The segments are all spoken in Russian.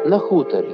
на хуторі.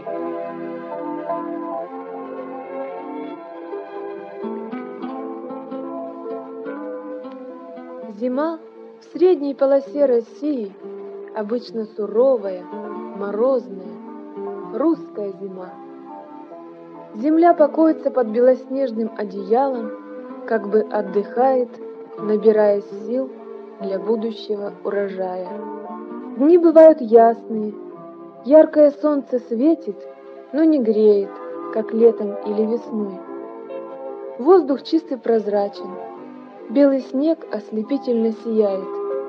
Зима в средней полосе России обычно суровая, морозная, русская зима. Земля покоится под белоснежным одеялом, как бы отдыхает, набираясь сил для будущего урожая. Дни бывают ясные, яркое солнце светит, но не греет, как летом или весной. Воздух чистый прозрачен, белый снег ослепительно сияет.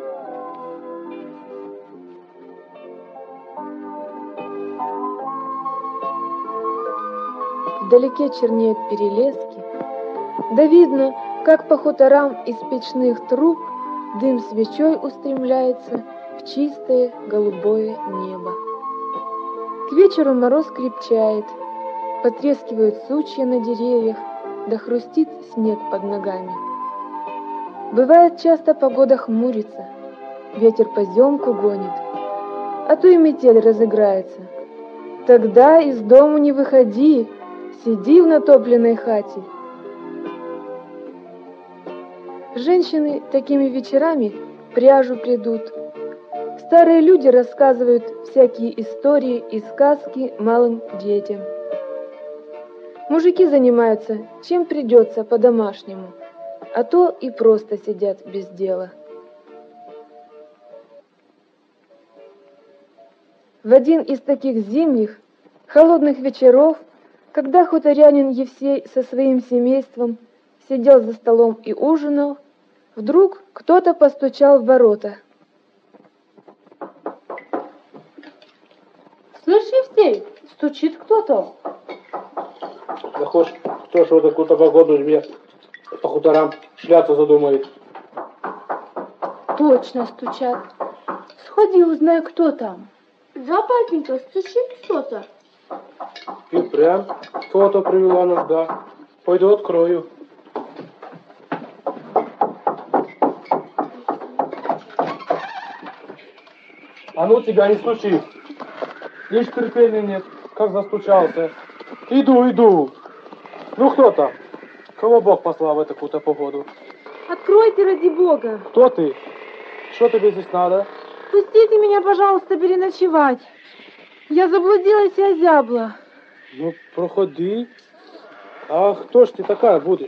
Вдалеке чернеют перелески, да видно, как по хуторам из печных труб дым свечой устремляется в чистое голубое небо. К вечеру мороз крепчает, потрескивают сучья на деревьях, да хрустит снег под ногами. Бывает, часто погода хмурится, ветер поземку гонит, а то и метель разыграется. Тогда из дому не выходи, сиди в натопленной хате. Женщины такими вечерами пряжу прядут. Старые люди рассказывают всякие истории и сказки малым детям. Мужики занимаются чем придется по-домашнему, а то и просто сидят без дела. В один из таких зимних, холодных вечеров, когда хуторянин Евсей со своим семейством сидел за столом и ужинал, вдруг кто-то постучал в ворота. Слышь, Евсей, стучит кто-то. Да хоть кто ж в такую-то погоду себе по хуторам шляться задумает. Точно стучат. Сходи, узнай, кто там. Да, папенька, стучит кто-то. И прям кто-то привела нужда. Пойду открою. А ну тебя не стучи. Лишь терпения нет, как застучался. Иду. Ну кто там? Кого Бог послал в такую-то погоду? Откройте, ради Бога. Кто ты? Что тебе здесь надо? Пустите меня, пожалуйста, переночевать. Я заблудилась и озябла. Ну, проходи. А кто ж ты такая будешь?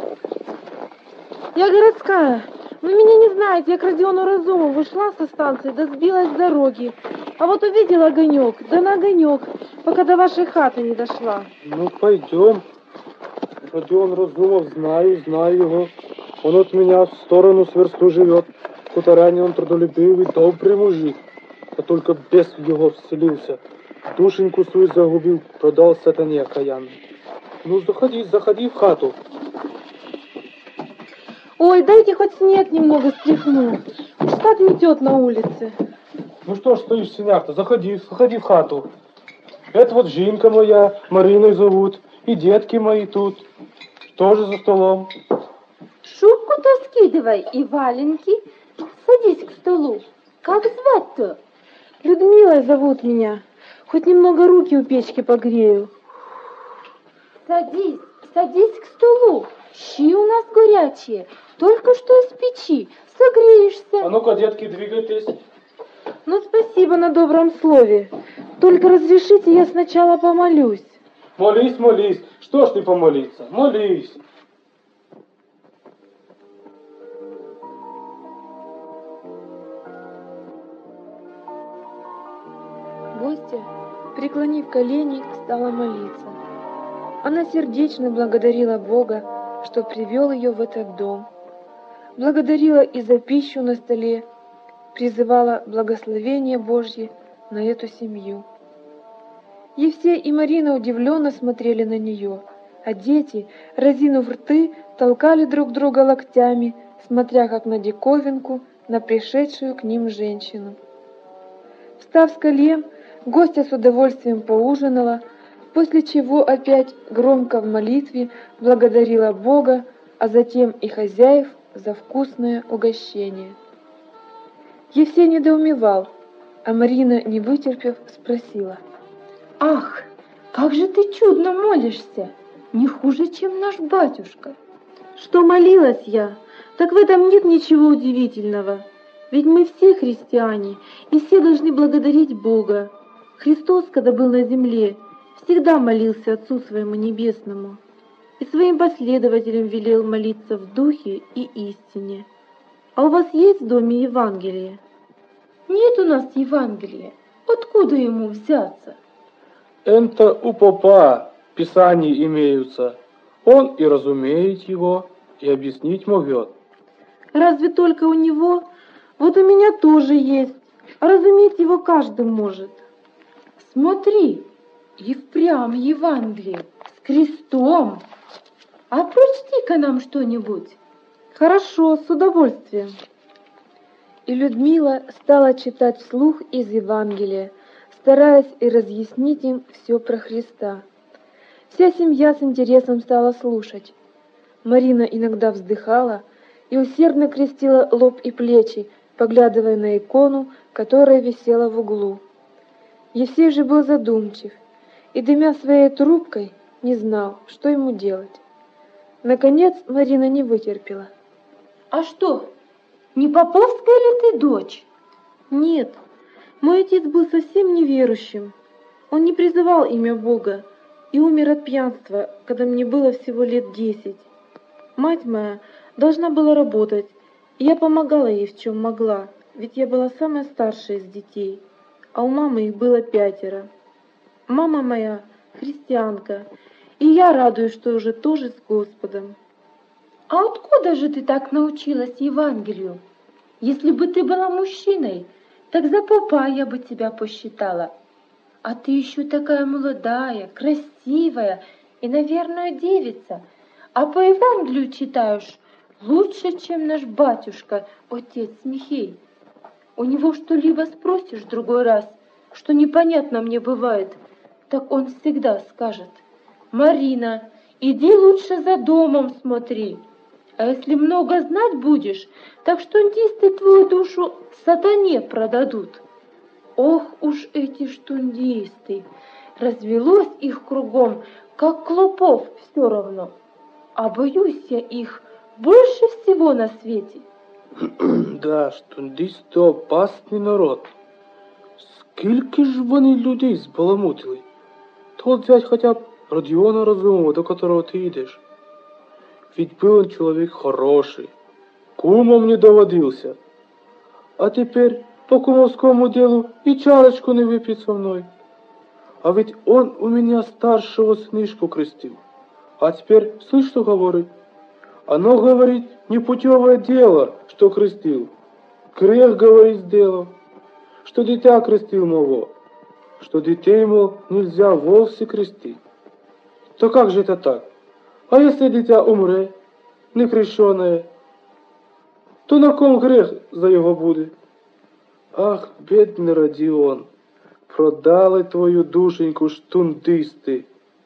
Я городская. Вы меня не знаете, я к Родиону Разумову шла со станции, да сбилась с дороги. А вот увидела огонек, да на огонек, пока до вашей хаты не дошла. Ну, пойдем. Родион Разумов, знаю его. Он от меня в сторону с версту живет. Хуторянин он трудолюбивый, добрый мужик. А только бес в его вселился. Душеньку свою загубил, продал сатане окаянный. Ну, заходи в хату. Ой, дайте хоть снег немного стряхну. Уж так метет на улице. Ну что ж стоишь в сенях-то? Заходи в хату. Это вот Жинка моя, Мариной зовут. И детки мои тут. Тоже за столом. Шубку-то скидывай и валенки. Садись к столу. Как звать-то? Людмилой зовут меня. Хоть немного руки у печки погрею. Садись к столу. Щи у нас горячие. Только что из печи. Согреешься. А ну-ка, детки, двигайтесь. Ну, спасибо на добром слове. Только разрешите, я сначала помолюсь. Молись. Что ж ты помолиться? Молись. Гостья, преклонив колени, стала молиться. Она сердечно благодарила Бога, что привел ее в этот дом. Благодарила и за пищу на столе, призывала благословение Божье на эту семью. Евсей и Марина удивленно смотрели на нее, а дети, разинув рты, толкали друг друга локтями, смотря как на диковинку, на пришедшую к ним женщину. Встав с колен, гостья с удовольствием поужинала, после чего опять громко в молитве благодарила Бога, а затем и хозяев за вкусное угощение. Евсей недоумевал, а Марина, не вытерпев, спросила: Ах, как же ты чудно молишься, не хуже, чем наш батюшка. Что молилась я, так в этом нет ничего удивительного. Ведь мы все христиане, и все должны благодарить Бога. Христос, когда был на земле, всегда молился Отцу Своему Небесному и своим последователям велел молиться в духе и истине. А у вас есть в доме Евангелие? Нет у нас Евангелия. Откуда ему взяться? Это у попа писания имеются. Он и разумеет его, и объяснить могет. Разве только у него? Вот у меня тоже есть, а разуметь его каждый может. Смотри, и впрямь Евангелие с крестом. А прочти-ка нам что-нибудь. Хорошо, с удовольствием. И Людмила стала читать вслух из Евангелия, стараясь и разъяснить им все про Христа. Вся семья с интересом стала слушать. Марина иногда вздыхала и усердно крестила лоб и плечи, поглядывая на икону, которая висела в углу. Евсей же был задумчив и, дымя своей трубкой, не знал, что ему делать. Наконец Марина не вытерпела. А что, не поповская ли ты дочь? Нет, мой отец был совсем неверующим. Он не призывал имя Бога и умер от пьянства, когда мне было всего лет 10. Мать моя должна была работать, и я помогала ей в чем могла, ведь я была самая старшая из детей, а у мамы их было 5. Мама моя христианка, и я радуюсь, что уже тоже с Господом. А откуда же ты так научилась Евангелию? Если бы ты была мужчиной, так за попа я бы тебя посчитала. А ты еще такая молодая, красивая и, наверное, девица. А по Евангелию читаешь лучше, чем наш батюшка, отец Михей. У него что-либо спросишь в другой раз, что непонятно мне бывает, так он всегда скажет: «Марина, иди лучше за домом смотри. А если много знать будешь, так штундисты твою душу сатане продадут». Ох уж эти штундисты! Развелось их кругом, как клопов все равно. А боюсь я их больше всего на свете. Да, штундисти опасний народ. Скільки ж вони людей збаламутили? То от взять хотя б Родіона Розумова, до которого ты идешь. Ведь был он человек хороший, кумом не доводился. А теперь по кумовскому делу и чарочку не выпьет со мной. А ведь он у меня старшего сынишку крестил. А теперь, слышь, что говорит? Оно, говорит, непутевое дело, что крестил. Грех, говорит, сделал. Что дитя крестил моего. Что детей, мол, нельзя вовсе крестить. То как же это так? А если дитя умре, некрещеное, то на ком грех за його буде? Ах, бедный Родіон, продали твою душеньку штундисти.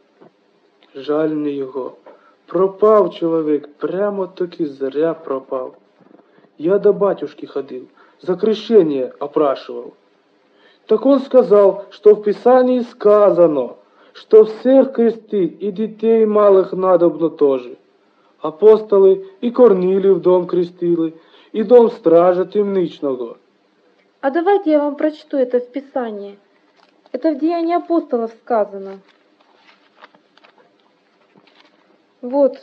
Жаль мені його. Пропав чоловік, прямо таки зря пропав. Я до батюшки ходил, за крещение опрашивал. Так он сказал, что в Писании сказано, что всех крестить и детей малых надобно тоже. Апостоли и Корнилів дом крестили, и дом стража темничного. А давайте я вам прочту это в Писании. Это в Деянии апостолов сказано. Вот,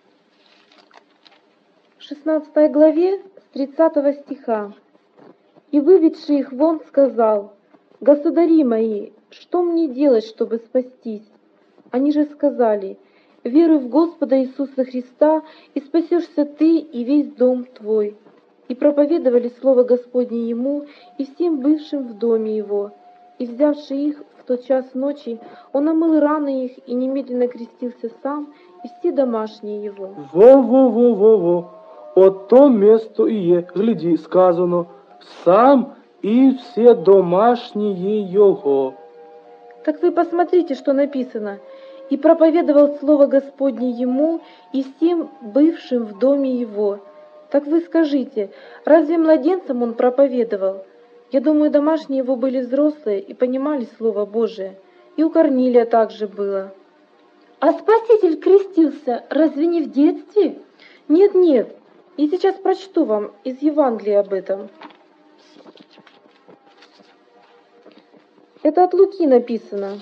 в 16 главе, с 30 стиха. «И, выведший их вон, сказал: Государи мои, что мне делать, чтобы спастись? Они же сказали: веруй в Господа Иисуса Христа, и спасешься ты и весь дом твой. И проповедовали слово Господне ему и всем бывшим в доме его. И, взявши их в тот час ночи, он омыл раны их и немедленно крестился сам и все домашние его». Во-во-во-во-во, от то место и є, гляди, сказано, сам и все домашние его. Так вы посмотрите, что написано. «И проповедовал слово Господне ему и всем бывшим в доме его». Так вы скажите, разве младенцам он проповедовал? Я думаю, домашние его были взрослые и понимали Слово Божие. И у Корнилия также было. А Спаситель крестился разве не в детстве? Нет, нет, я сейчас прочту вам из Евангелия об этом. Это от Луки написано.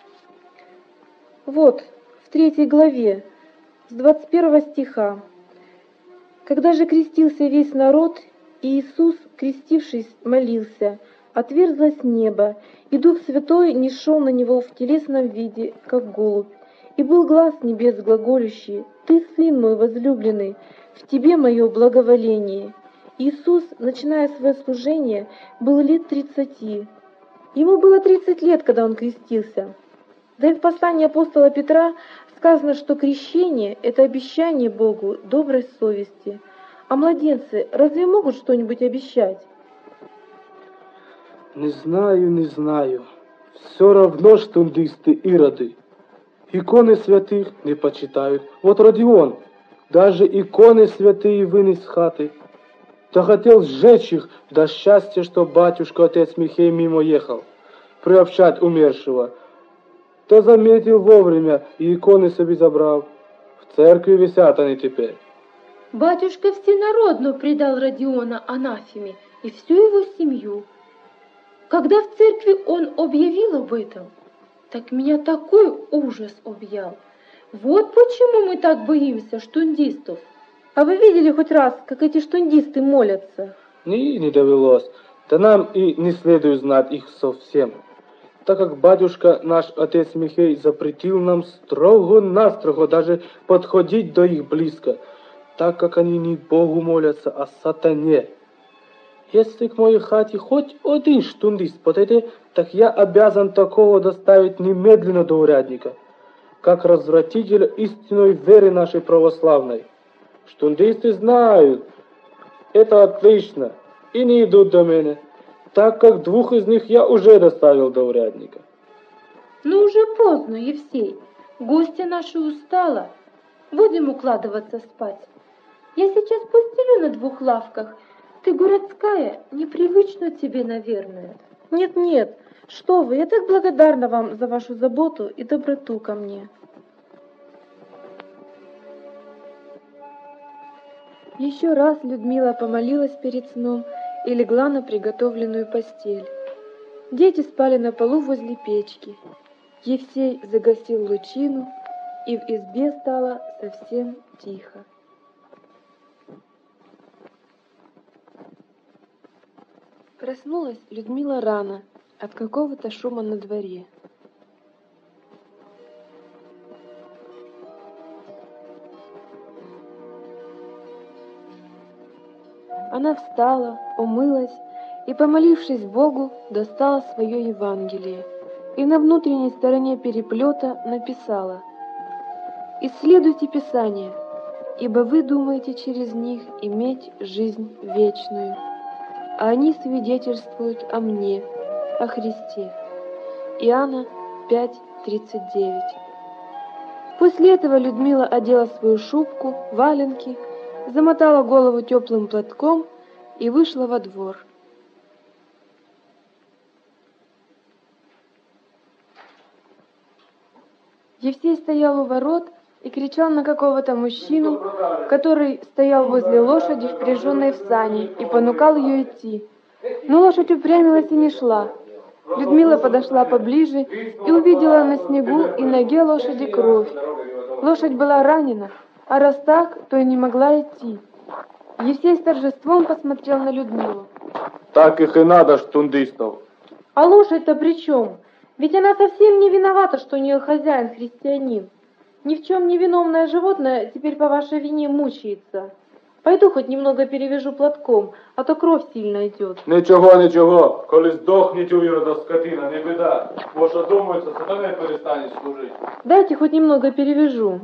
Вот, в 3 главе, с 21 стиха. Когда же крестился весь народ, и Иисус, крестившись, молился, отверзлось небо, и Дух Святой нисшел на него в телесном виде, как голубь. И был глас небес глаголющий: «Ты, Сын мой возлюбленный, в Тебе мое благоволение». Иисус, начиная свое служение, был лет 30. Ему было 30 лет, когда он крестился. Да и в послании апостола Петра сказано, что крещение – это обещание Богу доброй совести. А младенцы разве могут что-нибудь обещать? Не знаю, не знаю. Все равно штундисты ироды. Иконы святых не почитают. Вот Родион, даже иконы святые вынес с хаты. Да хотел сжечь их, до счастья, что батюшка отец Михей мимо ехал, приобщать умершего. Да заметил вовремя и иконы себе забрал. В церкви висят они теперь. Батюшка всенародно предал Родиона анафеме и всю его семью. Когда в церкви он объявил об этом, так меня такой ужас объял. Вот почему мы так боимся штундистов. А вы видели хоть раз, как эти штундисты молятся? Не довелось. Да нам и не следует знать их совсем, так как батюшка наш отец Михей запретил нам строго-настрого даже подходить до их близко, так как они не Богу молятся, а сатане. Если к моей хате хоть один штундист подойдет, так я обязан такого доставить немедленно до урядника, как развратителя истинной веры нашей православной. Штундисты знают, это отлично, и не идут до меня, так как 2 из них я уже доставил до урядника. Но уже поздно, Евсей. Гостья наша устала. Будем укладываться спать. Я сейчас постелю на 2 лавках. Ты городская, непривычно тебе, наверное. Нет, что вы, я так благодарна вам за вашу заботу и доброту ко мне. Еще раз Людмила помолилась перед сном и легла на приготовленную постель. Дети спали на полу возле печки. Евсей загасил лучину, и в избе стало совсем тихо. Проснулась Людмила рано от какого-то шума на дворе. Она встала, умылась и, помолившись Богу, достала свое Евангелие и на внутренней стороне переплета написала: «Исследуйте Писания, ибо вы думаете через них иметь жизнь вечную, а они свидетельствуют о мне, о Христе». Иоанна 5:39. После этого Людмила одела свою шубку, валенки, замотала голову теплым платком и вышла во двор. Евсей стоял у ворот и кричал на какого-то мужчину, который стоял возле лошади, впряженной в сани, и понукал ее идти. Но лошадь упрямилась и не шла. Людмила подошла поближе и увидела на снегу и ноге лошади кровь. Лошадь была ранена, а раз так, то и не могла идти. Евсей с торжеством посмотрел на Людмилу. Так их и надо, штундистов. А лошадь-то при чем? Ведь она совсем не виновата, что у нее хозяин христианин. Ни в чем не виновное животное теперь по вашей вине мучается. Пойду хоть немного перевяжу платком, а то кровь сильно идет. Нічого, коли здохніть у Ірода скотина, не біда. Бо що думається, сатане перестане служить. Дайте хоть немного перевяжу.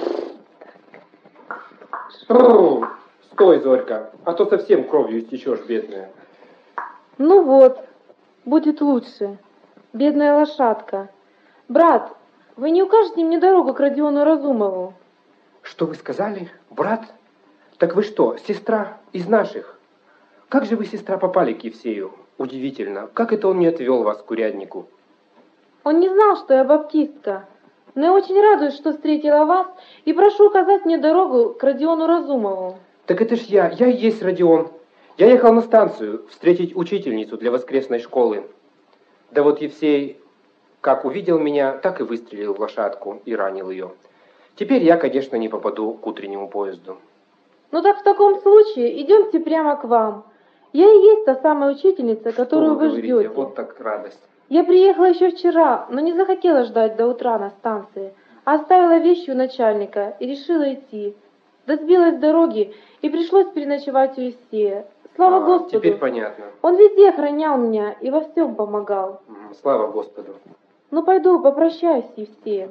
Стой, Зорька, а то совсем кровью истечешь, бедная. Ну вот, будет лучше. Бедная лошадка. Брат, вы не укажете мне дорогу к Родиону Разумову? Что вы сказали? Брат? Так вы что, сестра из наших? Как же вы, сестра, попали к Евсею? Удивительно, как это он не отвел вас к уряднику? Он не знал, что я баптистка. Но я очень радуюсь, что встретила вас, и прошу указать мне дорогу к Родиону Разумову. Так это ж я и есть Родион. Я ехал на станцию встретить учительницу для воскресной школы. Да вот Евсей, как увидел меня, так и выстрелил в лошадку и ранил ее. Теперь я, конечно, не попаду к утреннему поезду. Ну так в таком случае идемте прямо к вам. Я и есть та самая учительница, которую вы говорите? ждете. Вот так радость. Я приехала еще вчера, но не захотела ждать до утра на станции, а оставила вещи у начальника и решила идти. Да сбилась с дороги, и пришлось переночевать у Евсея. Слава Господу! Теперь понятно. Он везде охранял меня и во всем помогал. Слава Господу. Ну пойду попрощаюсь с Евсеем.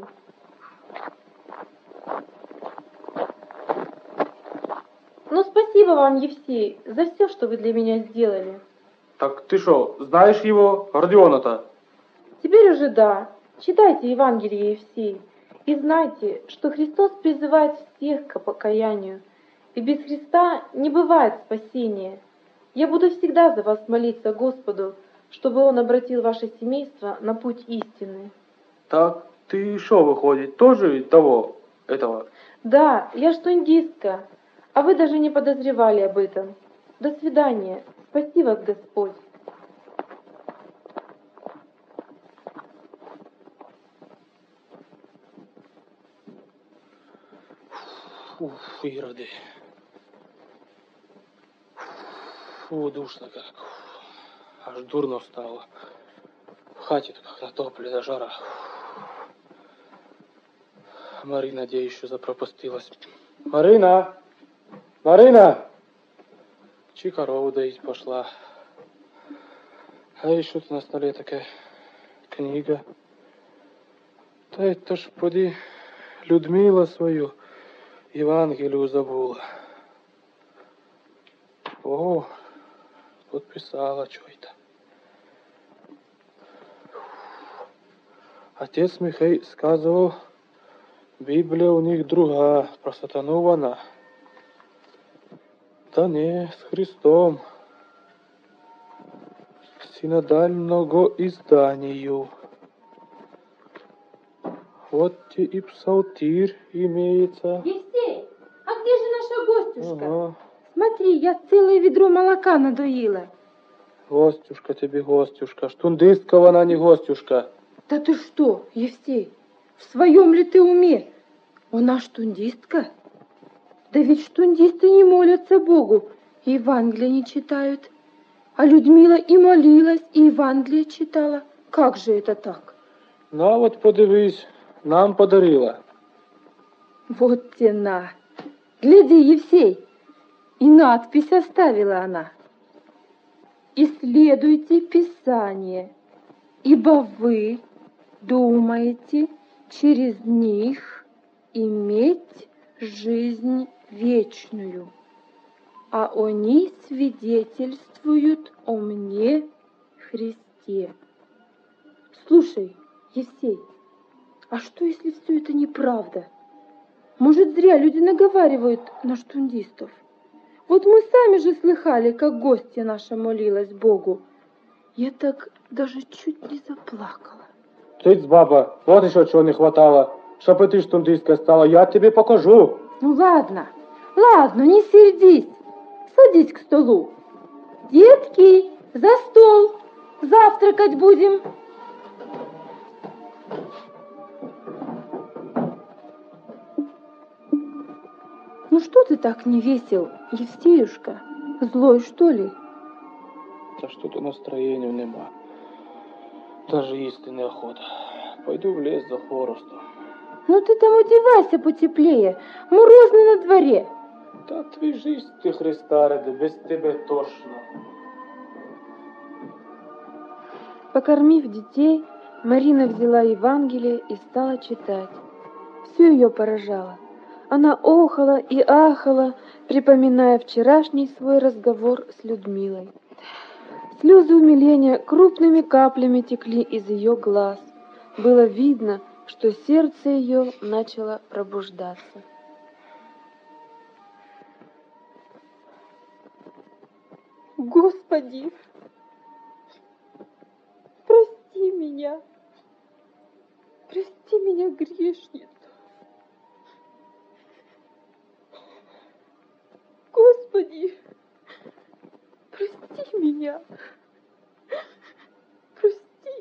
Ну спасибо вам, Евсей, за все, что вы для меня сделали. Так ты что, знаешь его, Родиона-то? Теперь уже да. Читайте Евангелие, Евсей, и знайте, что Христос призывает всех к покаянию, и без Христа не бывает спасения. Я буду всегда за вас молиться Господу, чтобы Он обратил ваше семейство на путь истины. Так ты что, выходит, тоже этого? Да, я штундистка, а вы даже не подозревали об этом. До свидания. Спаси вас Господь. Ух, ироды. Фу, душно как. Аж дурно стало. В хате как натоплена жара. Марина где еще запропастилась? Марина! Марина! Чи корову доить пошла. А еще тут на столе такая книга. Да это ж поди Людмила свою Евангелию забула. О, подписала что это. Отец Михей сказывал, Библия у них другая, про сатану вона. Да не, с Христом. К синодального изданию. Вот те и псалтирь имеется. Евсей, а где же наша гостюшка? Ага. Смотри, я целое ведро молока надоила. Гостюшка тебе, гостюшка. Штундистка она не гостюшка. Да ты что, Евсей, в своем ли ты уме? Она штундистка? Да ведь штундисты не молятся Богу, и Евангелие не читают. А Людмила и молилась, и Евангелие читала. Как же это так? На вот подивись, нам подарила. Вот те на. Гляди, Евсей, и надпись оставила она. Исследуйте Писание, ибо вы думаете через них иметь жизнь вечную, а они свидетельствуют о мне, Христе. Слушай, Евсей, а что, если все это неправда? Может, зря люди наговаривают на штундистов? Вот мы сами же слыхали, как гостья наша молилась Богу. Я так даже чуть не заплакала. Цыц, баба, вот еще чего не хватало. Чтоб и ты штундисткой стала, я тебе покажу. Ну ладно, ладно, не сердись. Садись к столу. Детки, за стол. Завтракать будем. Ну что ты так не весел, Евсеюшка? Злой, что ли? Да что-то настроения нема. Даже есть неохота. Пойду в лес за хворостом. Ну ты там одевайся потеплее. Морозно на дворе. Да отвяжись ты, Христа ради, без тебя тошно. Покормив детей, Марина взяла Евангелие и стала читать. Все ее поражало. Она охала и ахала, припоминая вчерашний свой разговор с Людмилой. Слезы умиления крупными каплями текли из ее глаз. Было видно, что сердце ее начало пробуждаться. Господи, прости меня. меня грешницу. Господи, прости меня. Прости.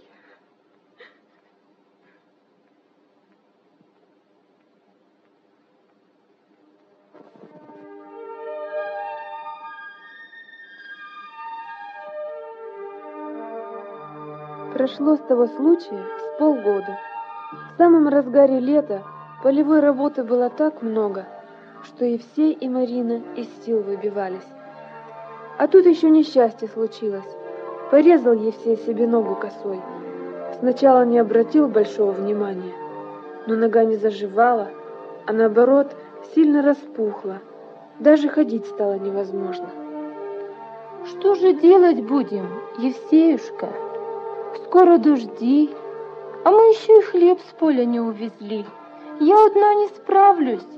Прошло с того случая с полгода. В самом разгаре лета полевой работы было так много, что Евсей и Марина из сил выбивались. А тут еще несчастье случилось. Порезал Евсей себе ногу косой. Сначала не обратил большого внимания, но нога не заживала, а наоборот сильно распухла. Даже ходить стало невозможно. Что же делать будем, Евсеюшка? Скоро дожди, а мы еще и хлеб с поля не увезли. Я одна не справлюсь.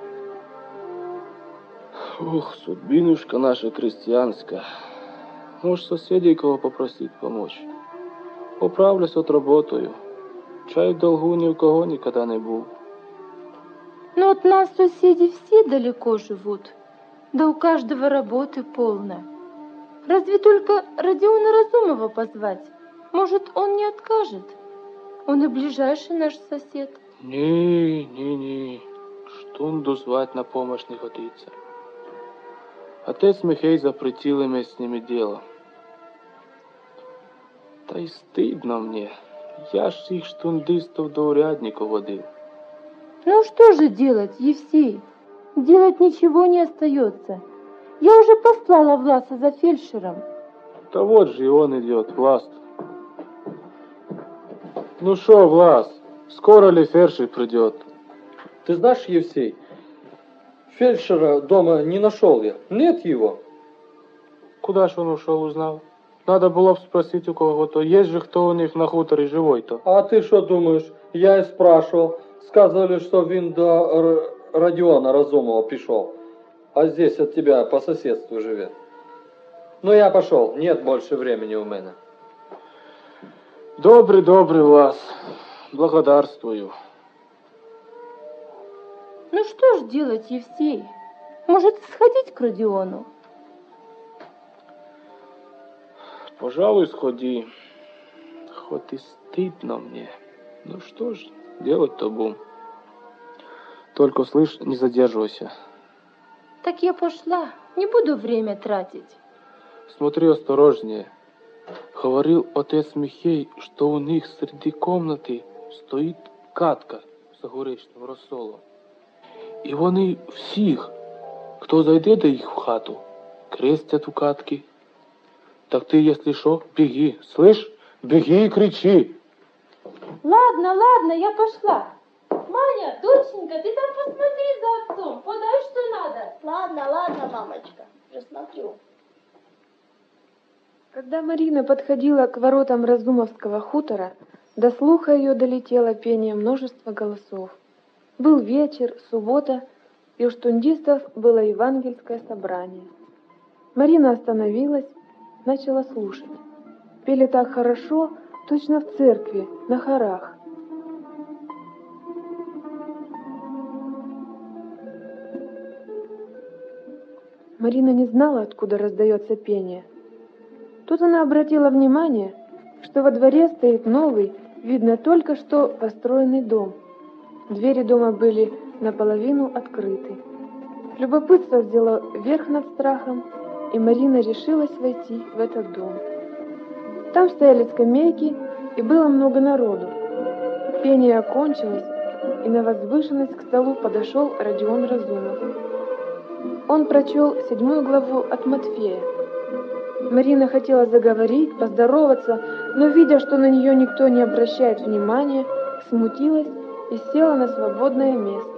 Ох, судьбинушка наша крестьянская. Может, соседей кого попросить помочь? Поправлюсь, отработаю. Чай в долгу ни у кого никогда не был. Но от нас соседи все далеко живут, да у каждого работы полно. Разве только Родиона Разумова позвать? Может, он не откажет? Он и ближайший наш сосед. Не. Штунду звать на помощь не годится. Отец Михей запретил иметь с ними дело. Та и стыдно мне. Я ж их штундистов до урядников водил. Ну что же делать, Евсей? Делать ничего не остается. Я уже послала Власа за фельдшером. Да вот же и он идет, Влас. Ну шо, Влас, скоро ли фельдшер придет? Ты знаешь, Евсей, фельдшера дома не нашел я. Нет его. Куда ж он ушел, узнал? Надо было бы спросить у кого-то. Есть же кто у них на хуторе живой-то? А ты что думаешь? Я и спрашивал. Сказывали, что він до Родиона Разумова пришел. А здесь от тебя по соседству живет. Ну я пошел. Нет больше времени у меня. Добрый, Влас. Благодарствую. Ну что ж делать, Евсей? Может, сходить к Родиону? Пожалуй, сходи. Хоть и стыдно мне. Ну что ж, делать-то будем. Только, слышь, не задерживайся. Так я пошла. Не буду время тратить. Смотри осторожнее. Говорил отец Михей, что у них среди комнаты стоит катка з горичним розсолом. І вони всіх, хто зайде до їх в хату, крестять у катки. Так ты, если шо, беги, слышь? Беги и кричи. Ладно, я пошла. Маня, доченька, ты там посмотри за отцом, подай, что надо. Ладно, мамочка, уже смотрю. Когда Марина подходила к воротам Разумовского хутора, до слуха ее долетело пение множества голосов. Был вечер, суббота, и у штундистов было евангельское собрание. Марина остановилась, начала слушать. Пели так хорошо, точно в церкви, на хорах. Марина не знала, откуда раздается пение. Тут она обратила внимание, что во дворе стоит новый, видно только что построенный дом. Двери дома были наполовину открыты. Любопытство взяло верх над страхом, и Марина решилась войти в этот дом. Там стояли скамейки, и было много народу. Пение окончилось, и на возвышенность к столу подошел Родион Разумов. Он прочел 7 главу от Матфея. Марина хотела заговорить, поздороваться, но, видя, что на нее никто не обращает внимания, смутилась и села на свободное место.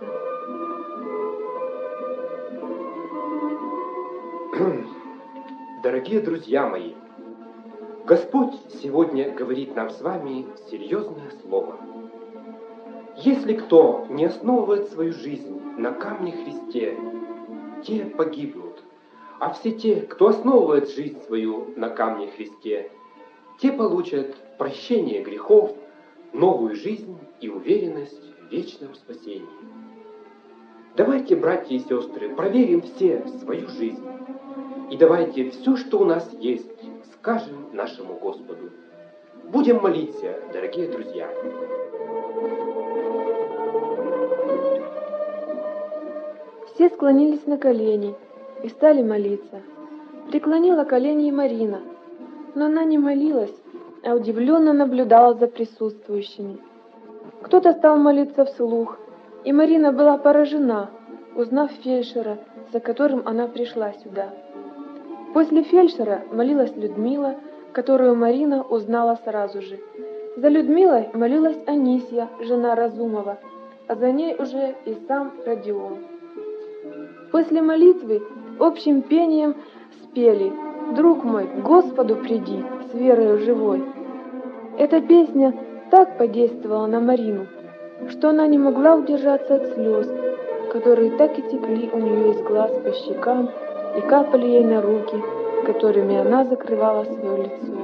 Дорогие друзья мои, Господь сегодня говорит нам с вами серьезное слово. Если кто не основывает свою жизнь на камне Христе, те погибнут. А все те, кто основывает жизнь свою на камне Христе, те получат прощение грехов, новую жизнь и уверенность в вечном спасении. Давайте, братья и сестры, проверим все свою жизнь. И давайте все, что у нас есть, скажем нашему Господу. Будем молиться, дорогие друзья. Все склонились на колени и стали молиться. Преклонила колени и Марина, но она не молилась, а удивленно наблюдала за присутствующими. Кто-то стал молиться вслух, и Марина была поражена, узнав фельдшера, за которым она пришла сюда. После фельдшера молилась Людмила, которую Марина узнала сразу же. За Людмилой молилась Анисья, жена Разумова, а за ней уже и сам Родион. После молитвы общим пением спели «Друг мой, к Господу приди, с верою живой». Эта песня так подействовала на Марину, что она не могла удержаться от слез, которые так и текли у нее из глаз по щекам и капали ей на руки, которыми она закрывала свое лицо.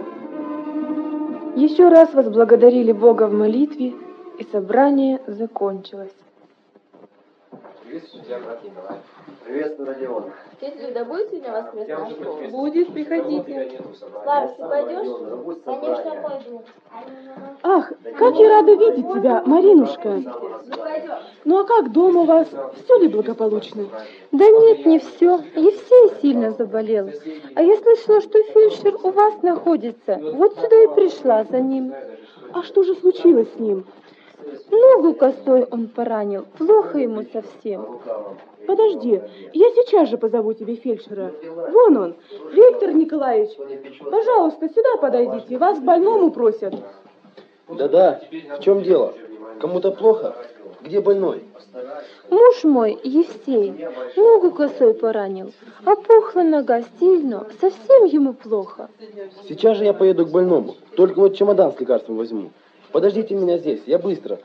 Еще раз возблагодарили Бога в молитве, и собрание закончилось. Приветствую тебя, брат Николай. Приветствую, Родион. Тетя Люда, будет сегодня воскресная школа? Будет, приходите. Славик, ты пойдешь? Конечно, пойду. Ах, как я рада видеть тебя, Маринушка. Ну а как дома у вас? Все ли благополучно? Да нет, не все. Евсей сильно заболел. А я слышала, что фельдшер у вас находится. Вот сюда и пришла за ним. А что же случилось с ним? Ногу косой он поранил. Плохо ему совсем. Подожди, я сейчас же позову тебе фельдшера. Вон он, Виктор Николаевич. Пожалуйста, сюда подойдите, вас к больному просят. Да-да, в чем дело? Кому-то плохо? Где больной? Муж мой, Евсей, ногу косой поранил. Опухла нога сильно, совсем ему плохо. Сейчас же я поеду к больному. Только вот чемодан с лекарством возьму. Подождите меня здесь, я быстро.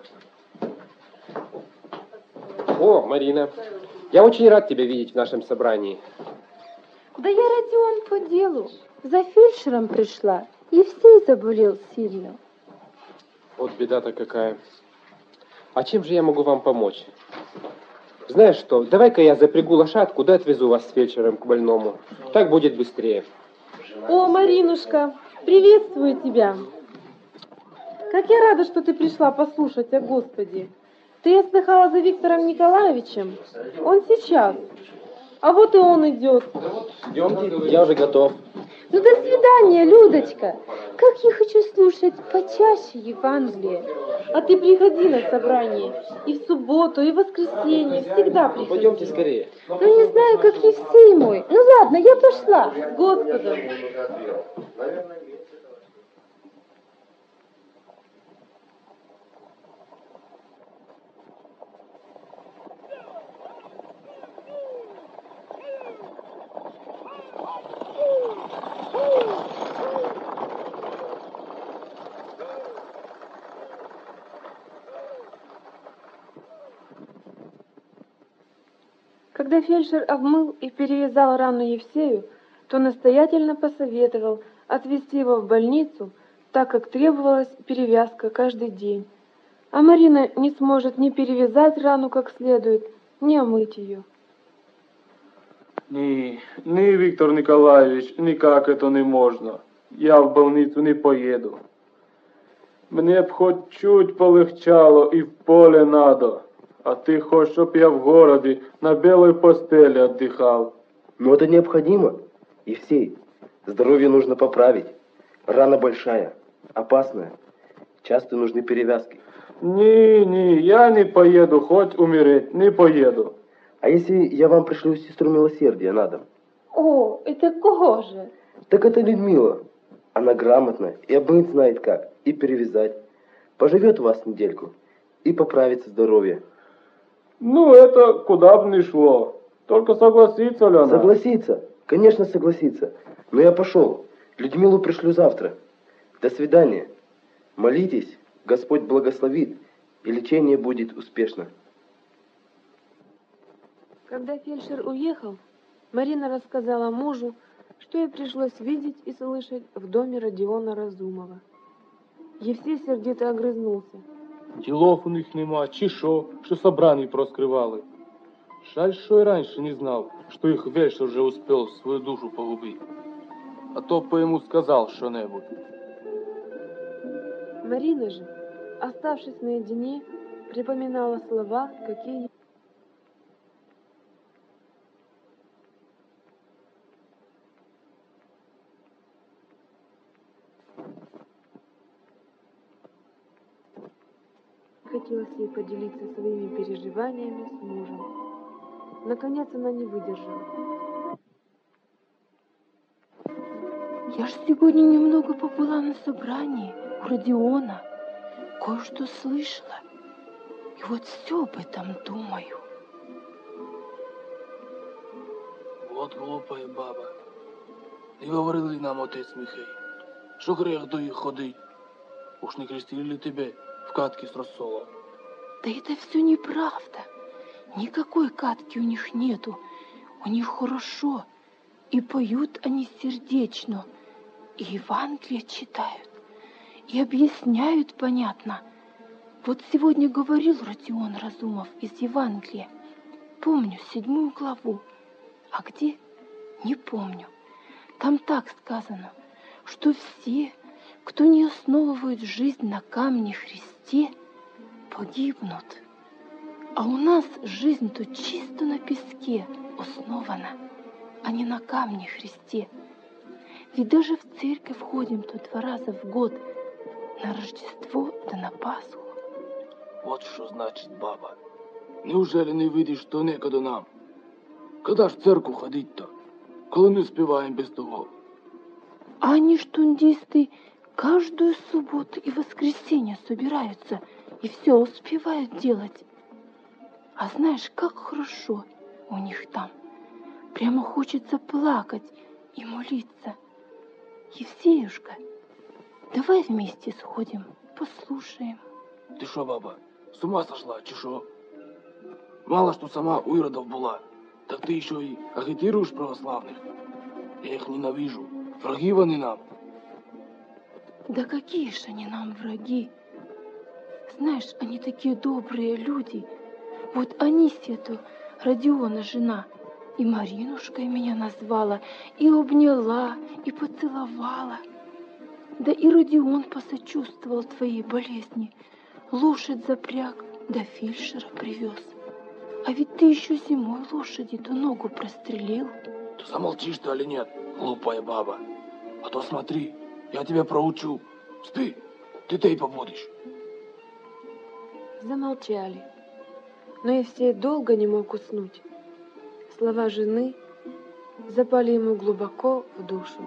О, Марина, я очень рад тебя видеть в нашем собрании. Да я, Родион, по делу. За фельдшером пришла. Евсей заболел сильно. Вот беда-то какая. А чем же я могу вам помочь? Знаешь что, давай-ка я запрягу лошадку, да отвезу вас с фельдшером к больному. Так будет быстрее. О, Маринушка, приветствую тебя. Как я рада, что ты пришла послушать о Господе. Ты, я слыхала, за Виктором Николаевичем. Он сейчас. А вот и он идет. Идемте, я уже готов. Ну, до свидания, Людочка. Как я хочу слушать почаще Евангелие. А ты приходи на собрание. И в субботу, и в воскресенье. Всегда приходи. Пойдемте скорее. Ну, не знаю, как Евсей мой. Ну, ладно, я пошла. Господа. Когда фельдшер обмыл и перевязал рану Евсею, то настоятельно посоветовал отвезти его в больницу, так как требовалась перевязка каждый день. А Марина не сможет ни перевязать рану как следует, ни омыть ее. Ні, Віктор Николаевич, никак это не можна. Я в больницу не поеду. Мне б хоть чуть полегчало и в поле надо. А ты хочешь, чтоб я в городе на белой постели отдыхал. Но это необходимо. Евсей, здоровье нужно поправить. Рана большая, опасная. Часто нужны перевязки. Не, я не поеду, хоть умереть, не поеду. А если я вам пришлю сестру милосердия на дом? О, это кого же? Так это Людмила. Она грамотна и обмыть знает как, и перевязать. Поживет у вас недельку и поправится здоровье. Ну, это куда бы ни шло. Только согласится ли она? Согласится? Конечно, согласится. Но я пошел. Людмилу пришлю завтра. До свидания. Молитесь, Господь благословит, и лечение будет успешно. Когда фельдшер уехал, Марина рассказала мужу, что ей пришлось видеть и слышать в доме Родиона Разумова. Євсей сердито огрызнулся. Ділов у них нема, чи що собрані проскривали. Жаль, що й раніше не знав, що їх вельша вже успів свою душу погубити. А то по йому сказав що-небудь. Марина же, оставшись наедине, припоминала слова, какие хотелось ей поделиться своими переживаниями с мужем. Наконец она не выдержала. Я ж сегодня немного побыла на собрании у Родиона. Кое-что слышала. И вот все об этом думаю. От глупая баба. Не говорили нам отець Михей, що грех до їх ходить. Уж не крестили тебе в катке с рассолом. Да это все неправда. Никакой катки у них нету. У них хорошо. И поют они сердечно. И Евангелие читают. И объясняют понятно. Вот сегодня говорил Родион Разумов из Евангелия. Помню 7 главу. А где? Не помню. Там так сказано, что все, кто не основывает жизнь на камне Христе, погибнут. А у нас жизнь тут чисто на песке основана, а не на камне Христе. Ведь даже в церковь ходим тут 2 раза в год, на Рождество да на Пасху. Вот що значить баба. Неужели не видиш, що некогда нам? Когда ж в церкву ходить-то? Коли не співаємо без того? А они, штундисты, каждую субботу и воскресенье собираются и все успевают делать. А знаешь, как хорошо у них там. Прямо хочется плакать и молиться. Евсеюшка, давай вместе сходим, послушаем. Ти що, баба, з ума сошла, чи що? Мало що сама у Иродов була, так ти ще й агітируєш православних. Я їх ненавижу. Враги вони нам. Да какие ж они нам враги? Знаешь, они такие добрые люди. Вот Анисия-то, Родиона жена, и Маринушкой меня назвала, и обняла, и поцеловала. Да и Родион посочувствовал твоей болезни. Лошадь запряг, да фельдшера привез. А ведь ты еще зимой лошади-то ногу прострелил. Ты замолчишь ты или нет, глупая баба? А то смотри, я тебя проучу. Спи, ты побудешь. Замолчали. Но Евсей долго не мог уснуть. Слова жены запали ему глубоко в душу.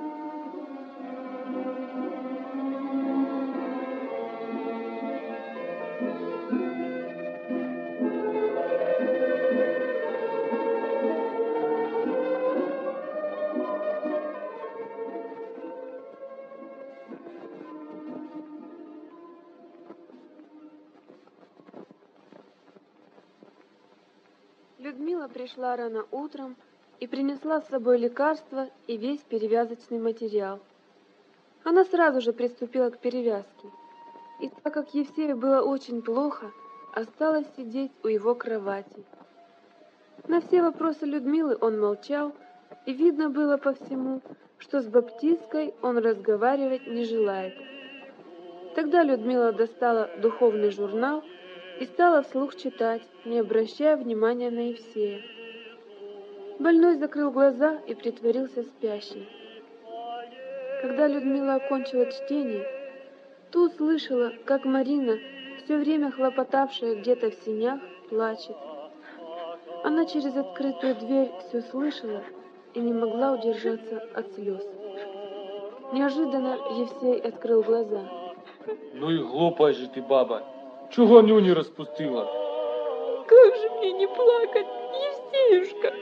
Людмила пришла рано утром и принесла с собой лекарства и весь перевязочный материал. Она сразу же приступила к перевязке, и так как Евсею было очень плохо, осталась сидеть у его кровати. На все вопросы Людмилы он молчал, и видно было по всему, что с Баптисткой он разговаривать не желает. Тогда Людмила достала духовный журнал и стала вслух читать, не обращая внимания на Евсея. Больной закрыл глаза и притворился спящим. Когда Людмила окончила чтение, то услышала, как Марина, все время хлопотавшая где-то в сенях, плачет. Она через открытую дверь все слышала и не могла удержаться от слез. Неожиданно Евсей открыл глаза. Ну и глупая же ты, баба. Чего нюни распустила? Как же мне не плакать, Евсеюшка?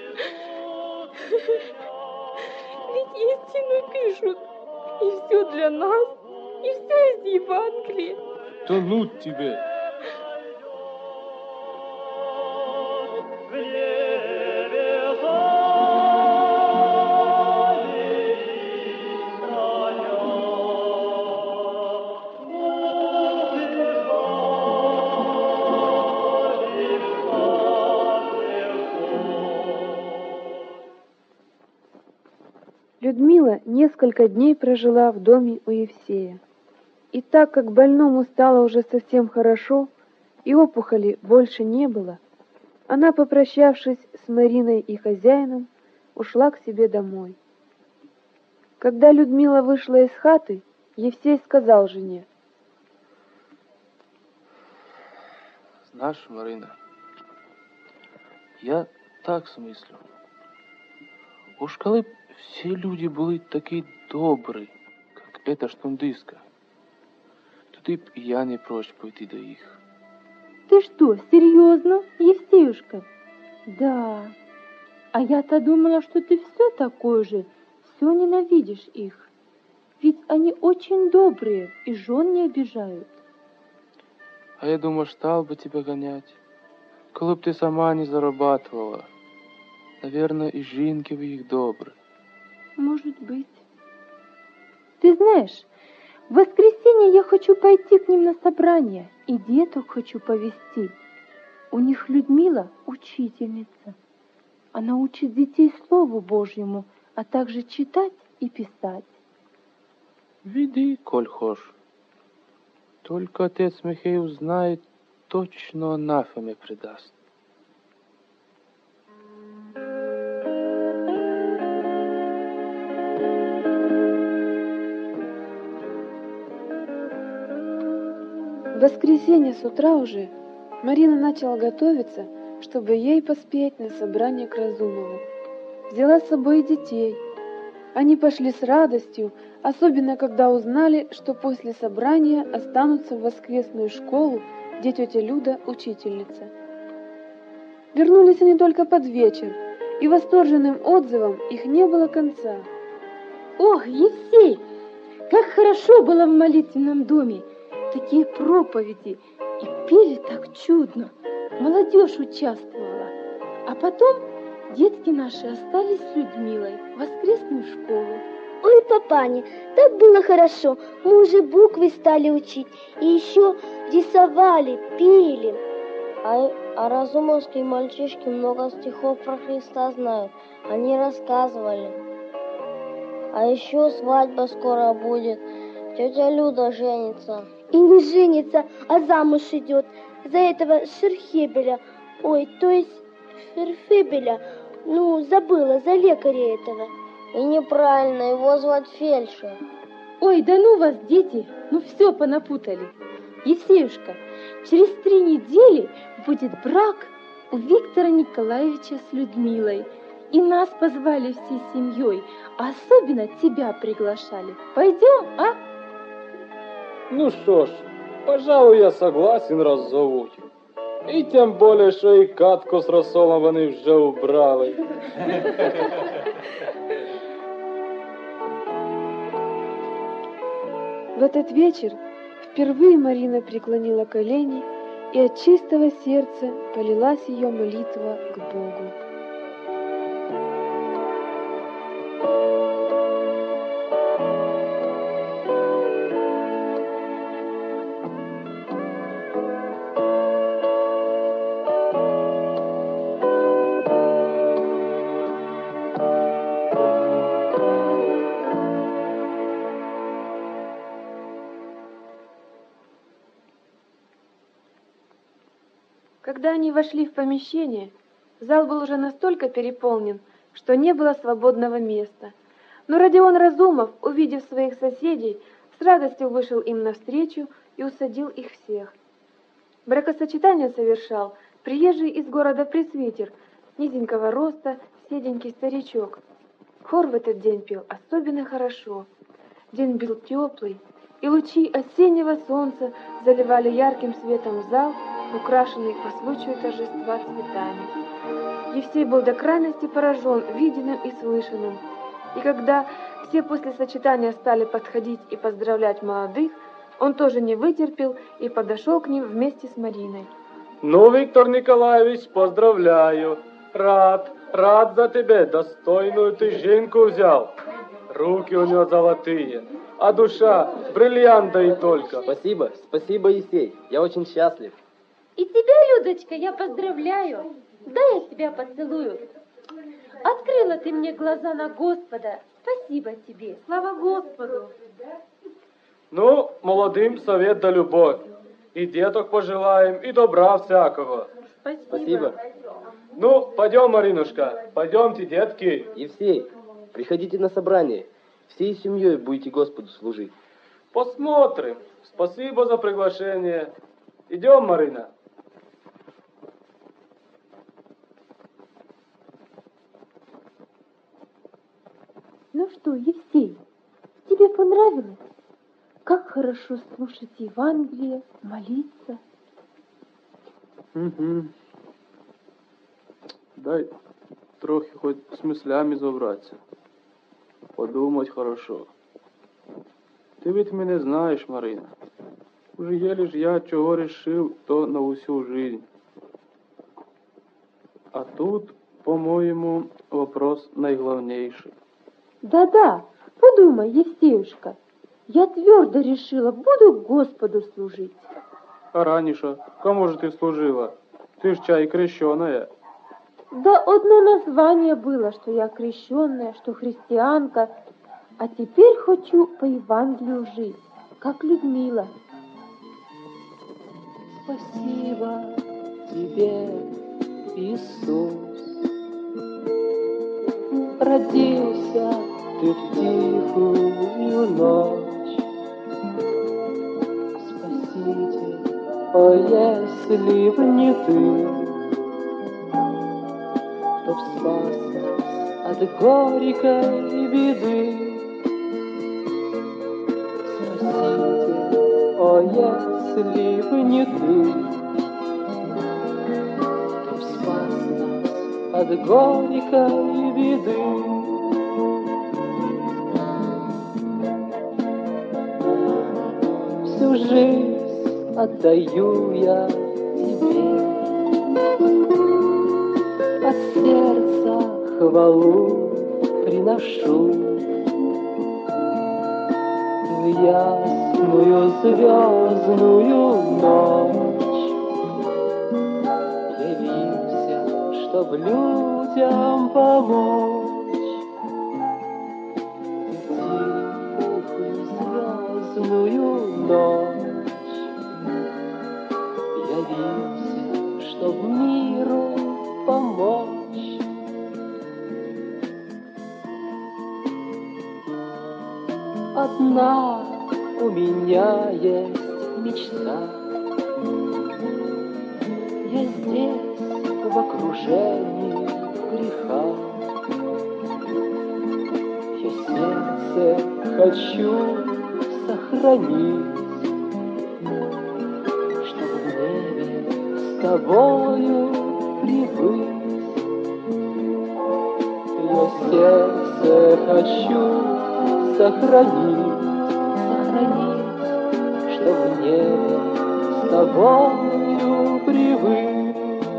Ведь истину пишут, и все для нас, и все из Евангелия. Да ну тебе! Людмила несколько дней прожила в доме у Евсея. И так как больному стало уже совсем хорошо, и опухоли больше не было, она, попрощавшись с Мариной и хозяином, ушла к себе домой. Когда Людмила вышла из хаты, Евсей сказал жене: Знаешь, Марина, я так смыслю. Уж коли б всі люди були такі добрі, як эта штундиска, тоді б і я не прочь пойти до їх. Ты что, серьезно, Евсеюшка? Да. А я-то думала, что ты все такой же, все ненавидишь их. Ведь они очень добрые и жен не обижают. А я думаю, стал бы тебя гонять, коли б ты сама не зарабатывала. Наверное, и жинки вы их добры. Может быть. Ты знаешь, в воскресенье я хочу пойти к ним на собрание, и деток хочу повести. У них Людмила учительница. Она учит детей Слову Божьему, а также читать и писать. Веди, коль хошь. Только отец Михей узнает, точно анафеме предаст. В воскресенье с утра уже Марина начала готовиться, чтобы ей поспеть на собрание к Разумову. Взяла с собой и детей. Они пошли с радостью, особенно когда узнали, что после собрания останутся в воскресную школу, где тетя Люда учительница. Вернулись они только под вечер, и восторженным отзывам их не было конца. Ох, Евсей, как хорошо было в молитвенном доме! Такие проповеди, и пели так чудно. Молодежь участвовала. А потом детки наши остались с Людмилой в воскресную школу. Ой, папаня, так было хорошо. Мы уже буквы стали учить. И еще рисовали, пели. А разумовские мальчишки много стихов про Христа знают. Они рассказывали. А еще свадьба скоро будет. Тетя Люда женится. И не женится, а замуж идет за этого Шерхебеля. Ой, то есть Ферфебеля. Ну, забыла, за лекаря этого. И неправильно, его звать фельдшер. Ой, да ну вас, дети, ну все понапутали. Евсеюшка, через 3 недели будет брак у Виктора Николаевича с Людмилой. И нас позвали всей семьей, а особенно тебя приглашали. Пойдем, а? Ну что ж, пожалуй, я согласен, раз зовуть. І тим більше, що і катку з розсолом вони вже убрали. В этот вечер впервые Марина преклонила колени, и от чистого сердца полилась ее молитва к Богу. Когда они вошли в помещение, зал был уже настолько переполнен, что не было свободного места. Но Родион Разумов, увидев своих соседей, с радостью вышел им навстречу и усадил их всех. Бракосочетание совершал приезжий из города Пресвитер, низенького роста, седенький старичок. Хор в этот день пел особенно хорошо. День был теплый, и лучи осеннего солнца заливали ярким светом зал, украшенный по случаю торжества цветами. Евсей был до крайности поражен виденным и слышанным, и когда все после сочетания стали подходить и поздравлять молодых, он тоже не вытерпел и подошел к ним вместе с Мариной. Ну, Виктор Николаевич, поздравляю. Рад за тебя, достойную ты жинку взял. Руки у нее золотые, а душа бриллианта и только. Спасибо, Евсей, я очень счастлив. И тебя, Людочка, я поздравляю. Дай я тебя поцелую. Открыла ты мне глаза на Господа, Спасибо тебе, слава Господу. Ну, молодым совет да любовь. И деток пожелаем, и добра всякого. Спасибо. Ну, пойдем, Маринушка, пойдемте, детки. Евсей, приходите на собрание. Всей семьей будете Господу служить. Посмотрим. Спасибо за приглашение. Идем, Марина. Ну что, Евсей, тебе понравилось? Как хорошо слушать Евангелие, молиться. Угу. Дай трохи хоть с мыслями забраться. Подумать хорошо. Ти ведь мене знаєш, Марина. Уже еле ж я чого решил, то на усю жизнь. А тут, по-моему, вопрос наиглавнейший. Да-да, подумай, Евсеюшка. Я твердо решила, буду Господу служить. А раніше, кому же ты служила? Ты ж чай крещеная. Да одно название было, что я крещенная, что христианка, а теперь хочу по Евангелию жить, как Людмила. Спасибо тебе, Иисус. Родился ты в тихую ночь. Спаситель, о, если б не ты, кто б спас нас от горькой беды. Спаситель, о, если б не ты, кто б спас нас от горькой беды. Всю жизнь отдаю я тебе, от сердца хвалу приношу. В ясную звездную ночь явился, чтоб людям помочь. В тихую звездную ночь явился, чтоб миру помочь. Одна у меня есть мечта. Я здесь в окружении греха. Я сердце хочу сохранить, чтоб в небе с тобою прибыть. Я сердце хочу сохранить, чтоб в небе с тобою прибыть.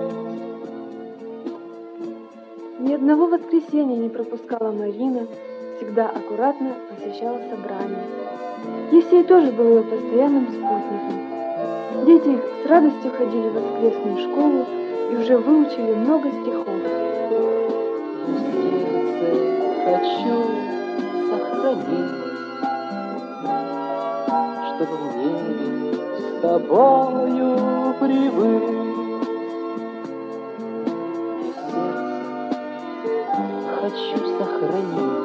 Ни одного воскресенья не пропускала Марина, всегда аккуратно посещала собрания. Евсей тоже был ее постоянным спутником. Дети их с радостью ходили в воскресную школу и уже выучили много стихов. В сердце хочу сохранить, чтоб в небе с тобою прибыть. И сердце хочу сохранить,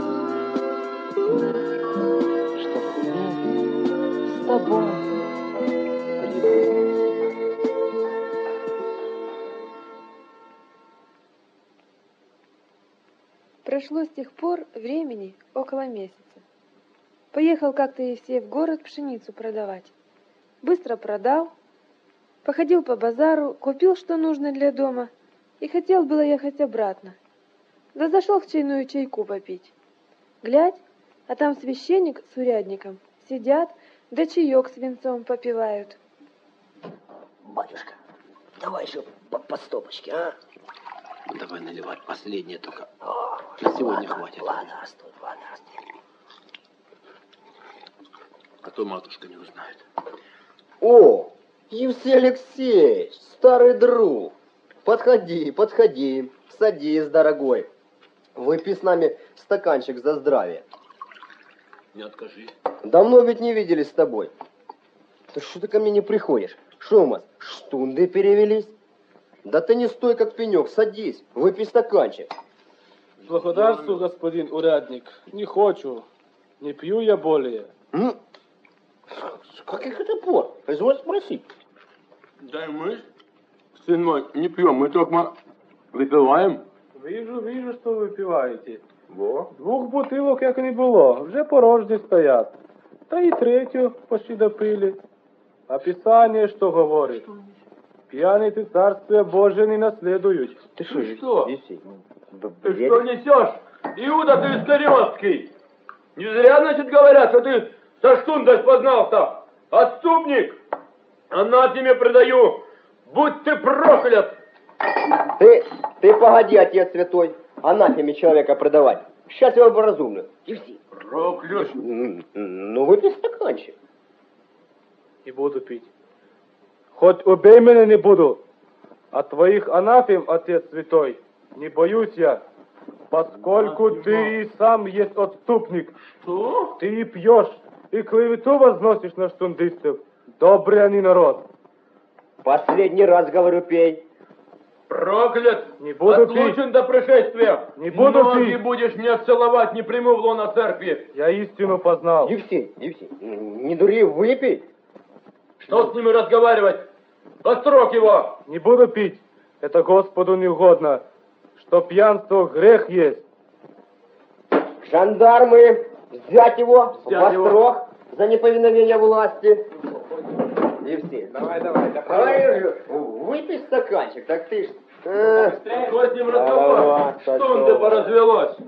чтоб в небе с тобой прибыть. Прошло с тех пор времени около месяца. Поехал как-то Евсей в город пшеницу продавать. Быстро продал, походил по базару, купил, что нужно для дома, и хотел было ехать обратно. Да зашел в чайную чайку попить. Глядь, а там священник с урядником сидят, да чаек с венцом попивают. Батюшка, давай еще по стопочке, а? Давай наливать последнее только. На сегодня хватит. Благодарствуй. А то матушка не узнает. О, Евсей Алексеевич, старый друг. Подходи, садись, дорогой. Выпей с нами стаканчик за здравие. Не откажи. Давно ведь не виделись с тобой. Да что ты ко мне не приходишь? Что у вас, штунды перевелись? Да ты не стой, как пенек, садись, выпей стаканчик. Благодарствую, господин урядник. Не хочу. Не пью я более. Каких это пор? Позволь спросить. Да и мы, сын мой, не пьем, мы только выпиваем. Вижу, что ви пиваєте. Во. 2 бутилок як не було, вже порожні стоять. Та і 3 почти допили. А Писание что говорит? Пьяные ты царствие Божие не наследуют. Ты что? Ты что несешь? Иуда ты Искариотский! Не зря, значит, говорят, что ты со штундой познался. Отступник! Анафеме предаю! Будь ты проклят! Ты погоди, отец святой, анафеме человека продавать. Сейчас я его разумлю. Проклят! Ну, выпей стаканчик. Не буду пить. Хоть убей меня не буду. А твоих анафем, отец святой, не боюсь я. Поскольку ты и сам есть отступник. Что? Ты и пьешь, и клевету возносишь на штундистов. Добрый они народ. Последний раз говорю, пей. Проклят! Не буду Отлучен до пришествия! Не буду Ноги пить. будешь не целовать, не приму в лоно церкви! Я истину познал. Евсей, не дури, выпей. Что с ними разговаривать? Построк его! Не буду пить. Это Господу не угодно. Что пьянство грех есть. Жандармы, взять его Взять во строк за неповиновение власти. Евсей, давай, выпей стаканчик, так ты ж... Что с ним разговаривать? Штунды поразвелось!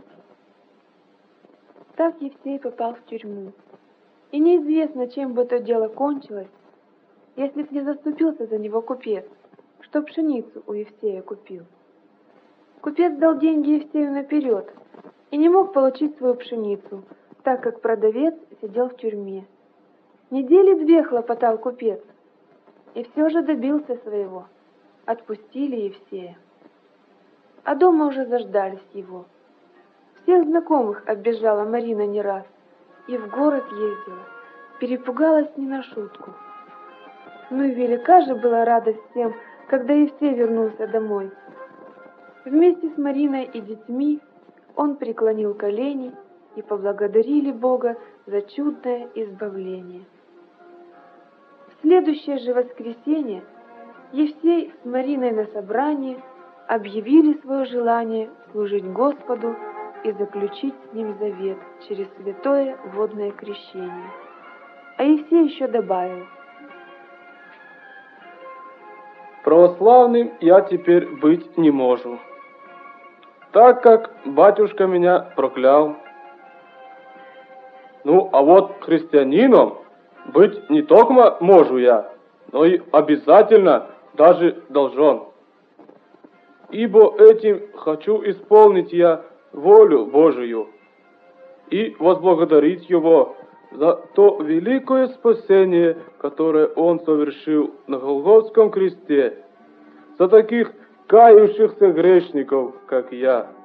Так Евсей попал в тюрьму. И неизвестно, чем бы это дело кончилось, если б не заступился за него купец, что пшеницу у Евсея купил. Купец дал деньги Евсею наперед и не мог получить свою пшеницу, так как продавец сидел в тюрьме. 2 недели хлопотал купец, и все же добился своего. Отпустили Евсея. А дома уже заждались его. Всех знакомых оббежала Марина не раз, и в город ездила, перепугалась не на шутку. Ну и велика же была радость всем, когда Евсей вернулся домой. Вместе с Мариной и детьми он преклонил колени и поблагодарили Бога за чудное избавление. В следующее же воскресенье Евсей с Мариной на собрании объявили свое желание служить Господу и заключить с Ним завет через святое водное крещение. А Евсей еще добавил: Православным я теперь быть не могу, так как батюшка меня проклял. Ну, а вот христианином быть не только могу я, но и обязательно даже должен. Ибо этим хочу исполнить я волю Божию и возблагодарить Его за то великое спасение, которое Он совершил на Голгофском кресте, за таких кающихся грешников, как я.